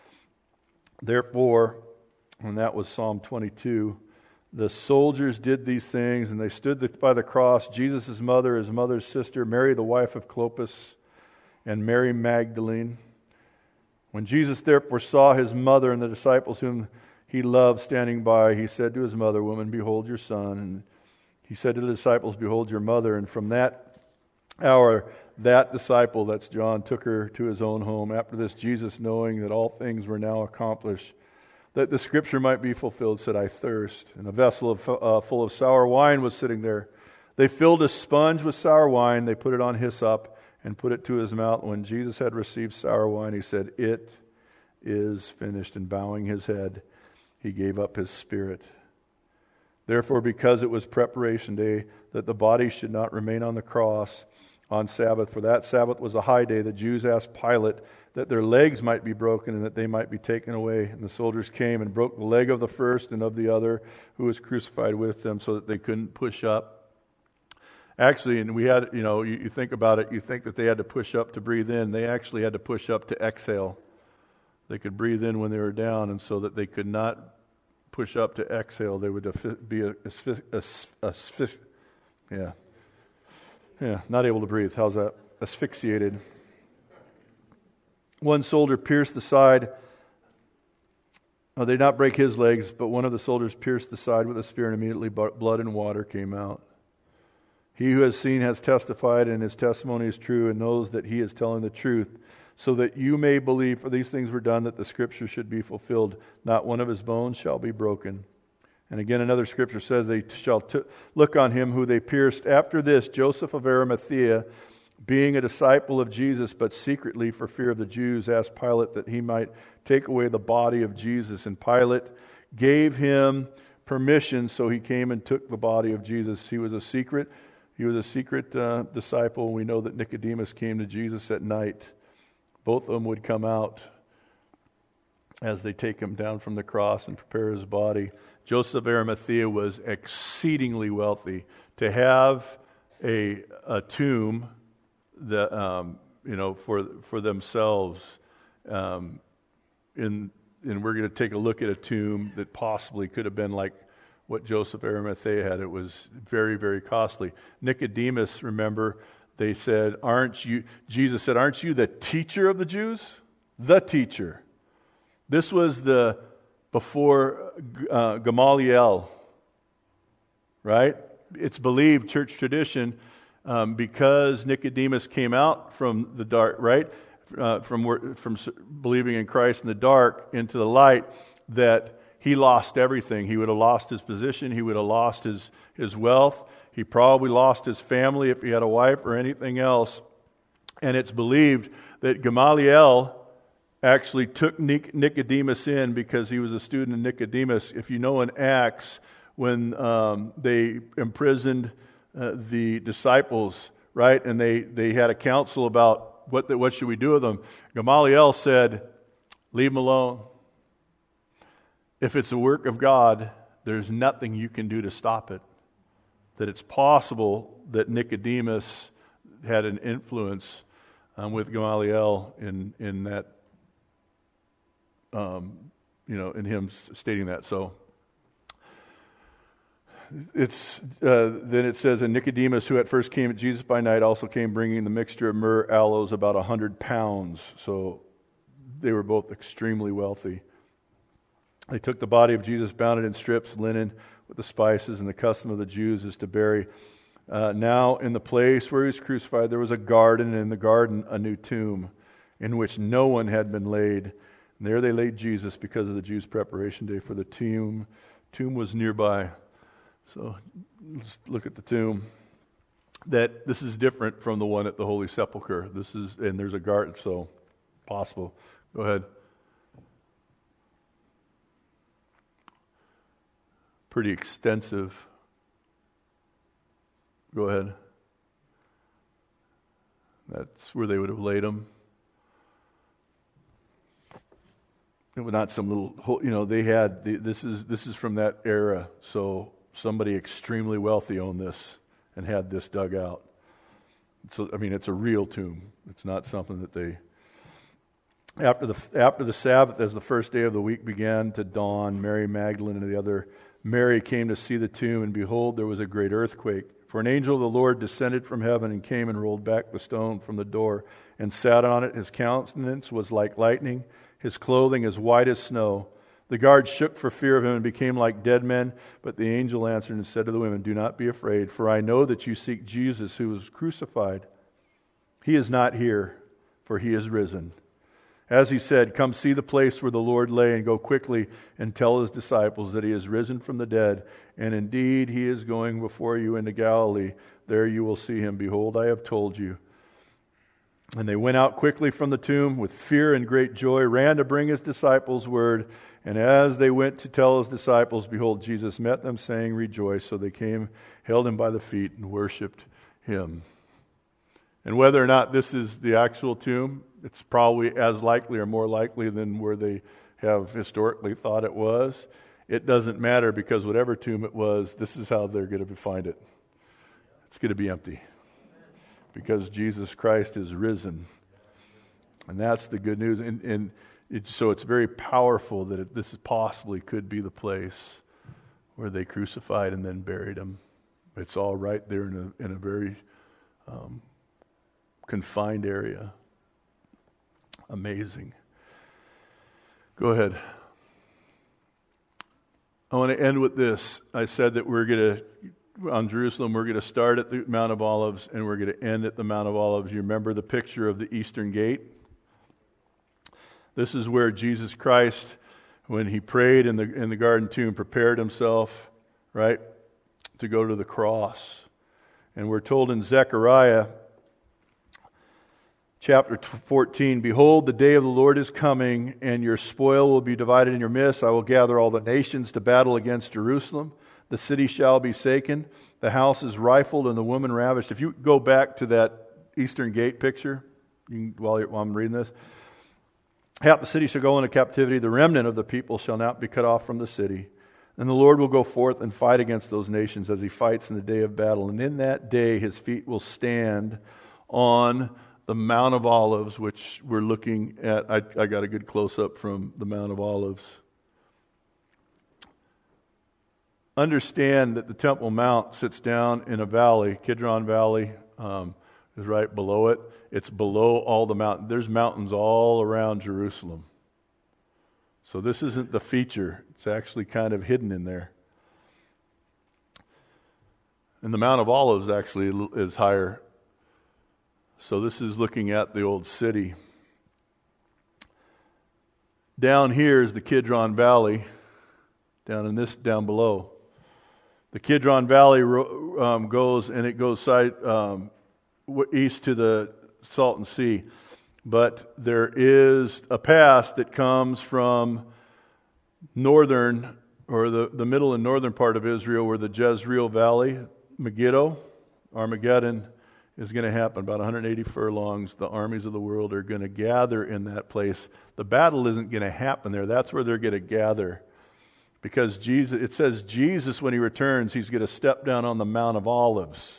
Therefore, and that was Psalm twenty-two, the soldiers did these things, and they stood by the cross, Jesus' mother, his mother's sister, Mary the wife of Clopas, and Mary Magdalene. When Jesus therefore saw his mother and the disciples whom he loved standing by, he said to his mother, "Woman, behold your son." And he said to the disciples, "Behold your mother." And from that hour, that disciple, that's John, took her to his own home. After this, Jesus, knowing that all things were now accomplished, that the scripture might be fulfilled, said, I thirst. And a vessel of, uh, full of sour wine was sitting there. They filled a sponge with sour wine. They put it on hyssop and put it to his mouth. When Jesus had received sour wine, he said, it is finished. And bowing his head, he gave up his spirit. Therefore, because it was preparation day, that the body should not remain on the cross on Sabbath, for that Sabbath was a high day, the Jews asked Pilate that their legs might be broken and that they might be taken away. And the soldiers came and broke the leg of the first and of the other who was crucified with them, so that they couldn't push up. Actually, and we had, you know, you, you think about it, you think that they had to push up to breathe in. They actually had to push up to exhale. They could breathe in when they were down, and so that they could not push up to exhale, they would be a, a, a, a, yeah, yeah, not able to breathe. How's that? Asphyxiated. One soldier pierced the side. Oh, they did not break his legs, but one of the soldiers pierced the side with a spear, and immediately blood and water came out. He who has seen has testified, and his testimony is true, and knows that he is telling the truth, so that you may believe, for these things were done that the scripture should be fulfilled. Not one of his bones shall be broken. And again, another scripture says, they shall t- look on him who they pierced. After this, Joseph of Arimathea, being a disciple of Jesus, but secretly for fear of the Jews, asked Pilate that he might take away the body of Jesus. And Pilate gave him permission, so he came and took the body of Jesus. He was a secret, he was a secret uh, disciple. We know that Nicodemus came to Jesus at night. Both of them would come out as they take him down from the cross and prepare his body. Joseph of Arimathea was exceedingly wealthy. To have a a tomb that um, you know for for themselves, um, in and we're going to take a look at a tomb that possibly could have been like what Joseph of Arimathea had. It was very, very costly. Nicodemus, remember, they said, "Aren't you?" Jesus said, "Aren't you the teacher of the Jews?" The teacher. This was the before uh, Gamaliel, right? It's believed, church tradition, um, because Nicodemus came out from the dark, right, uh, from from believing in Christ in the dark into the light, that he lost everything. He would have lost his position. He would have lost his his wealth. He probably lost his family if he had a wife or anything else. And it's believed that Gamaliel actually took Nicodemus in because he was a student of Nicodemus. If you know in Acts, when um, they imprisoned uh, the disciples, right, and they, they had a council about what the, what should we do with them, Gamaliel said, leave them alone. If it's a work of God, there's nothing you can do to stop it. That it's possible that Nicodemus had an influence um, with Gamaliel in in that, um, you know, in him stating that. So it's uh, then it says, and Nicodemus, who at first came at Jesus by night, also came bringing the mixture of myrrh, aloes, about a hundred pounds. So they were both extremely wealthy. They took the body of Jesus, bound it in strips, linen, with the spices, and the custom of the Jews is to bury. Uh, now, in the place where he was crucified, there was a garden, and in the garden a new tomb, in which no one had been laid. And there they laid Jesus because of the Jews' preparation day, for the tomb tomb was nearby. So let's look at the tomb. That this is different from the one at the Holy Sepulchre. This is, and there's a garden, so possible. Go ahead. Pretty extensive. Go ahead. That's where they would have laid him. It was not some little, you know, they had, this is this is from that era, so somebody extremely wealthy owned this and had this dug out. So, I mean, it's a real tomb. It's not something that they, after the after the Sabbath, as the first day of the week began to dawn, Mary Magdalene and the other Mary came to see the tomb, and behold, there was a great earthquake. For an angel of the Lord descended from heaven and came and rolled back the stone from the door and sat on it. His countenance was like lightning, his clothing as white as snow. The guards shook for fear of him and became like dead men. But the angel answered and said to the women, do not be afraid, for I know that you seek Jesus who was crucified. He is not here, for he is risen. As he said, come see the place where the Lord lay, and go quickly and tell his disciples that he is risen from the dead, and indeed he is going before you into Galilee. There you will see him. Behold, I have told you. And they went out quickly from the tomb with fear and great joy, ran to bring his disciples word. And as they went to tell his disciples, behold, Jesus met them, saying, rejoice. So they came, held him by the feet, and worshipped him. And whether or not this is the actual tomb, it's probably as likely or more likely than where they have historically thought it was. It doesn't matter, because whatever tomb it was, this is how they're going to find it. It's going to be empty. Because Jesus Christ is risen. And that's the good news. And, and it, so it's very powerful that it, this possibly could be the place where they crucified and then buried him. It's all right there in a, in a very um, confined area. Amazing. Go ahead. I want to end with this. I said that we're going to on Jerusalem, we're going to start at the Mount of Olives and we're going to end at the Mount of Olives. You remember the picture of the Eastern Gate? This is where Jesus Christ, when he prayed in the in the garden tomb, prepared himself, right, to go to the cross. And we're told in Zechariah chapter fourteen, behold, the day of the Lord is coming, and your spoil will be divided in your midst. I will gather all the nations to battle against Jerusalem. The city shall be shaken, the house is rifled, and the woman ravished. If you go back to that Eastern Gate picture, you can, while, while I'm reading this, half the city shall go into captivity, the remnant of the people shall not be cut off from the city. And the Lord will go forth and fight against those nations as he fights in the day of battle. And in that day his feet will stand on the Mount of Olives, which we're looking at. I, I got a good close-up from the Mount of Olives. Understand that the Temple Mount sits down in a valley. Kidron Valley um, is right below it. It's below all the mountains. There's mountains all around Jerusalem. So this isn't the feature. It's actually kind of hidden in there. And the Mount of Olives actually is higher. So this is looking at the old city. Down here is the Kidron Valley. Down in this, down below. The Kidron Valley um, goes, and it goes side, um, east to the Salton Sea. But there is a pass that comes from northern, or the, the middle and northern part of Israel, where the Jezreel Valley, Megiddo, Armageddon, is going to happen. About one hundred eighty furlongs. The armies of the world are going to gather in that place. The battle isn't going to happen there. That's where they're going to gather. Because Jesus, it says Jesus, when he returns, he's going to step down on the Mount of Olives.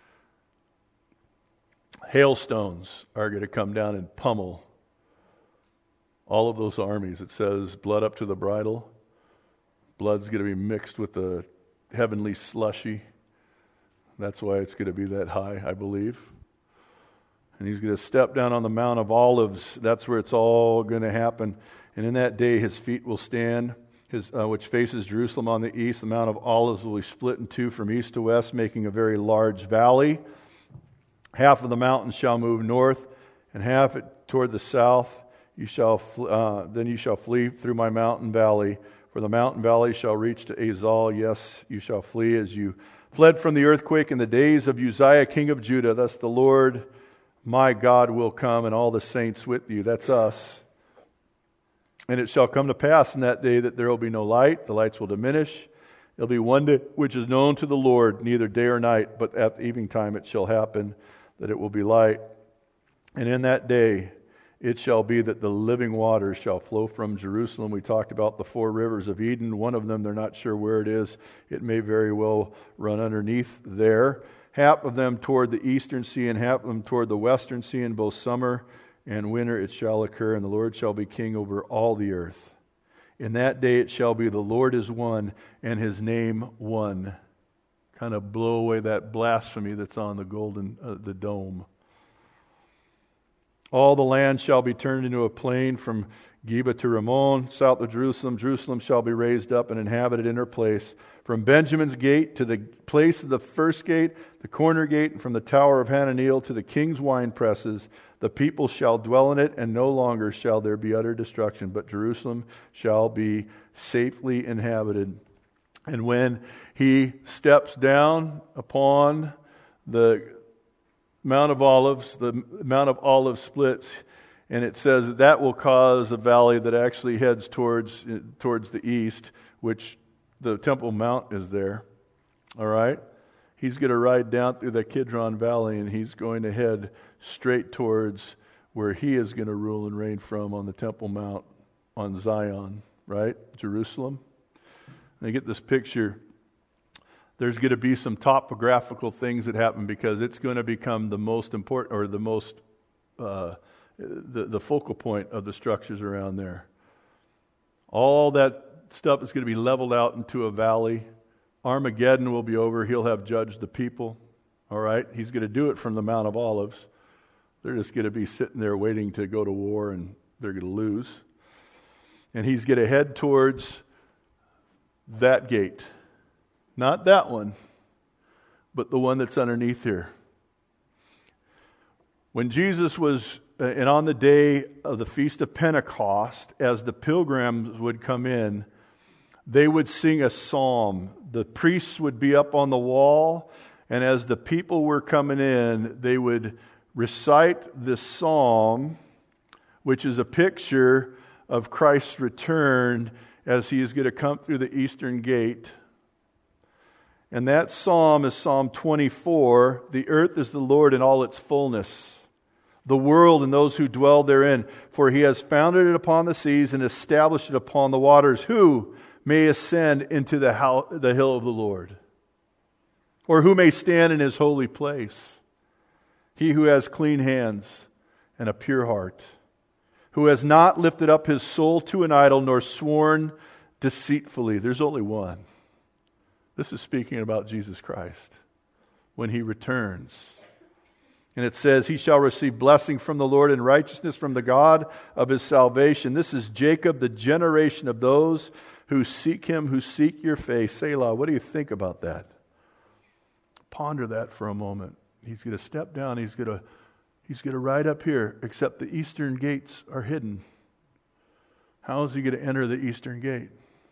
Hailstones are going to come down and pummel all of those armies. It says blood up to the bridle. Blood's going to be mixed with the heavenly slushy. That's why it's going to be that high, I believe. And he's going to step down on the Mount of Olives. That's where it's all going to happen. And in that day his feet will stand, his, uh, which faces Jerusalem on the east. The Mount of Olives will be split in two from east to west, making a very large valley. Half of the mountain shall move north, and half it toward the south. You shall fl- uh, then you shall flee through my mountain valley, for the mountain valley shall reach to Azal. Yes, you shall flee as you fled from the earthquake in the days of Uzziah, king of Judah. Thus the Lord my God will come, and all the saints with you. That's us. And it shall come to pass in that day that there will be no light. The lights will diminish. It'll be one day which is known to the Lord, neither day or night, but at the evening time it shall happen that it will be light. And in that day it shall be that the living waters shall flow from Jerusalem. We talked about the four rivers of Eden. One of them, they're not sure where it is. It may very well run underneath there. Half of them toward the eastern sea, and half of them toward the western sea. In both summer and winter it shall occur, and the Lord shall be king over all the earth. In that day it shall be the Lord is one, and his name one. Kind of blow away that blasphemy that's on the golden, uh, the dome. All the land shall be turned into a plain from Geba to Ramon, south of Jerusalem. Jerusalem shall be raised up and inhabited in her place. From Benjamin's gate to the place of the first gate, the corner gate, and from the tower of Hananeel to the king's wine presses, the people shall dwell in it, and no longer shall there be utter destruction, but Jerusalem shall be safely inhabited. And when he steps down upon the Mount of Olives, the Mount of Olives splits, and it says that that will cause a valley that actually heads towards towards the east, which the Temple Mount is there. All right? He's going to ride down through the Kidron Valley, and he's going to head straight towards where he is going to rule and reign from on the Temple Mount on Zion, right? Jerusalem. And you get this picture. There's going to be some topographical things that happen because it's going to become the most important, or the most, uh, the, the focal point of the structures around there. All that stuff is going to be leveled out into a valley. Armageddon will be over. He'll have judged the people. All right? He's going to do it from the Mount of Olives. They're just going to be sitting there waiting to go to war, and they're going to lose. And he's going to head towards that gate. Not that one, but the one that's underneath here. When Jesus was, and on the day of the Feast of Pentecost, as the pilgrims would come in, they would sing a psalm. The priests would be up on the wall, and as the people were coming in, they would recite this psalm, which is a picture of Christ's return as he is going to come through the eastern gate. And that psalm is Psalm twenty-four. The earth is the Lord in all its fullness, the world and those who dwell therein. For he has founded it upon the seas and established it upon the waters. Who may ascend into the, house, the hill of the Lord? Or who may stand in his holy place? He who has clean hands and a pure heart, who has not lifted up his soul to an idol, nor sworn deceitfully. There's only one. This is speaking about Jesus Christ when he returns. And it says, he shall receive blessing from the Lord and righteousness from the God of his salvation. This is Jacob, the generation of those who seek him, who seek your face. Selah, what do you think about that? Ponder that for a moment. He's going to step down. He's going to, he's going to ride up here, except the eastern gates are hidden. How is he going to enter the eastern gate?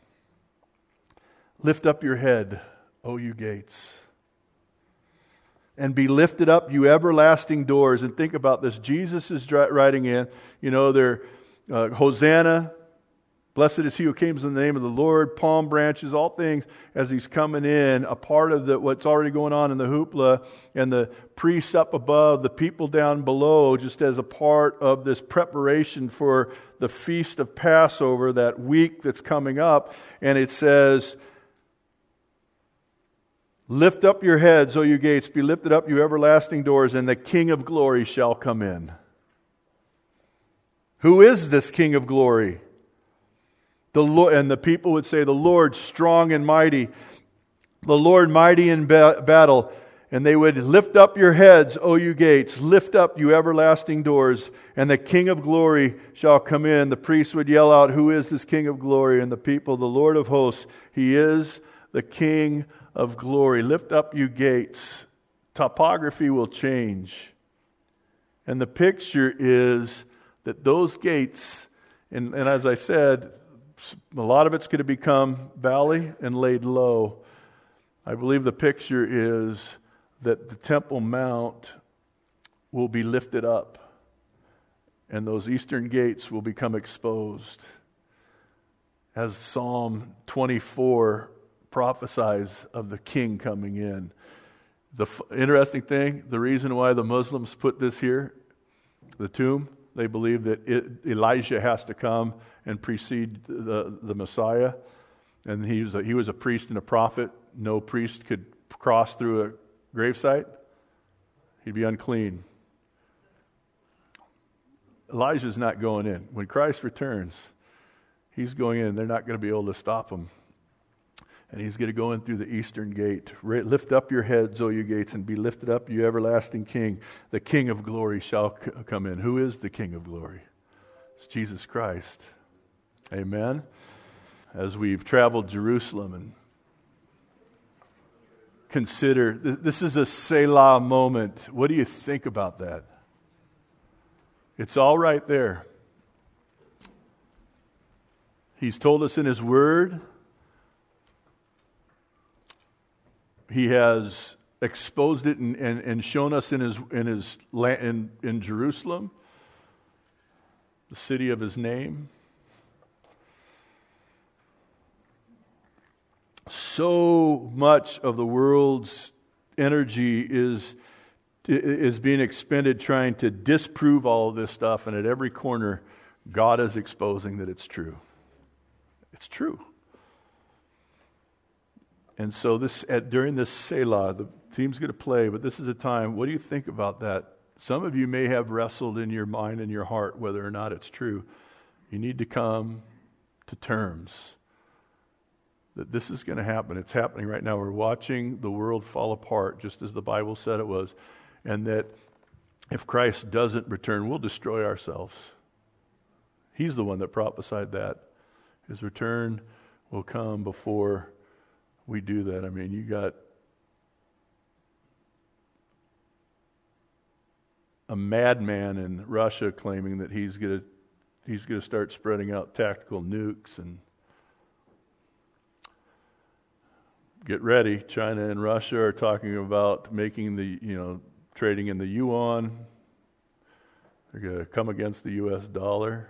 Lift up your head, O you gates, and be lifted up, you everlasting doors. And think about this. Jesus is riding in. You know, they're uh, Hosanna. Blessed is he who comes in the name of the Lord. Palm branches, all things as he's coming in. A part of the, what's already going on in the hoopla, and the priests up above, the people down below, just as a part of this preparation for the feast of Passover, that week that's coming up. And it says, lift up your heads, O you gates, be lifted up, you everlasting doors, and the King of glory shall come in. Who is this King of glory? The Lord, and the people would say, the Lord strong and mighty, the Lord mighty in ba- battle. And they would lift up your heads, O you gates, lift up, you everlasting doors, and the King of glory shall come in. The priests would yell out, who is this King of glory? And the people, the Lord of hosts, he is the King of glory. Lift up, you gates. Topography will change. And the picture is that those gates, and, and as I said, a lot of it's going to become valley and laid low. I believe the picture is that the Temple Mount will be lifted up, and those eastern gates will become exposed. As Psalm twenty-four prophesies of the king coming in. The f- interesting thing, the reason why the Muslims put this here, the tomb, they believe that it, Elijah has to come and precede the, the Messiah. And he was, a, he was a priest and a prophet. No priest could cross through a gravesite. He'd be unclean. Elijah's not going in. When Christ returns, he's going in. They're not going to be able to stop him. And he's going to go in through the eastern gate. Lift up your heads, O you gates, and be lifted up, you everlasting King. The King of glory shall c- come in. Who is the King of glory? It's Jesus Christ. Amen. As we've traveled Jerusalem and consider, this is a Selah moment. What do you think about that? It's all right there. He's told us in His Word. He has exposed it and, and, and shown us in His in His in, in Jerusalem, the city of His name. So much of the world's energy is is being expended trying to disprove all of this stuff, and at every corner, God is exposing that it's true. It's true. And so this at, during this Selah, the team's going to play, but this is a time, what do you think about that? Some of you may have wrestled in your mind and your heart whether or not it's true. You need to come to terms that this is going to happen. It's happening right now. We're watching the world fall apart just as the Bible said it was, and that if Christ doesn't return, we'll destroy ourselves. He's the one that prophesied that. His return will come before we do that. I mean, you got a madman in Russia claiming that he's going to he's going to start spreading out tactical nukes, and get ready. China and Russia are talking about making the, you know, trading in the yuan. They're going to come against the U S dollar.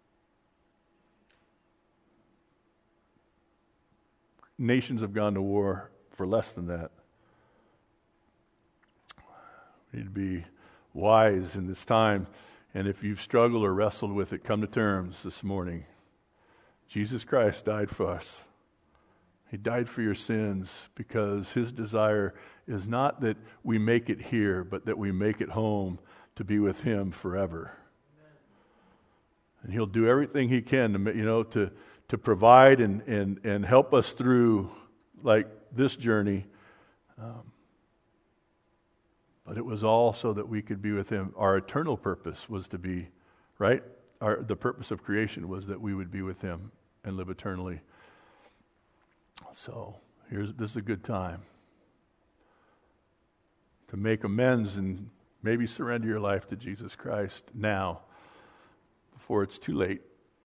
Nations have gone to war for less than that. We need to be wise in this time. And if you've struggled or wrestled with it, come to terms this morning. Jesus Christ died for us. He died for your sins because His desire is not that we make it here, but that we make it home to be with Him forever. And He'll do everything He can to, you know, to to provide and, and, and help us through like this journey. Um, but it was all so that we could be with Him. Our eternal purpose was to be, right? Our, the purpose of creation was that we would be with Him and live eternally. So here's this is a good time to make amends and maybe surrender your life to Jesus Christ now before it's too late.